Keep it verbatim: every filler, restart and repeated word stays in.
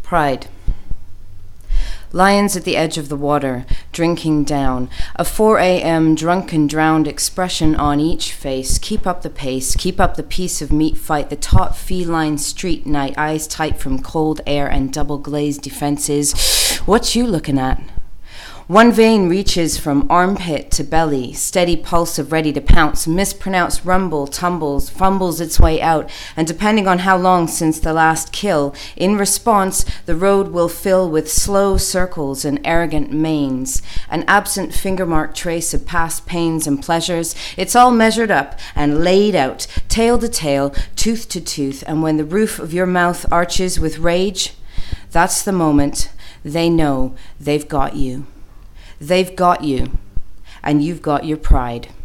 Pride. Lions at the edge of the water, drinking down. A four a.m. drunken, drowned expression on each face. Keep up the pace, keep up the piece of meat fight. The taut feline street night, eyes tight from cold air and double-glazed defenses. What you looking at? One vein reaches from armpit to belly, steady pulse of ready to pounce, mispronounced rumble, tumbles, fumbles its way out, and depending on how long since the last kill, in response, the road will fill with slow circles and arrogant manes, an absent finger-mark trace of past pains and pleasures. It's all measured up and laid out, tail to tail, tooth to tooth, and when the roof of your mouth arches with rage, that's the moment they know they've got you. They've got you, and you've got your pride.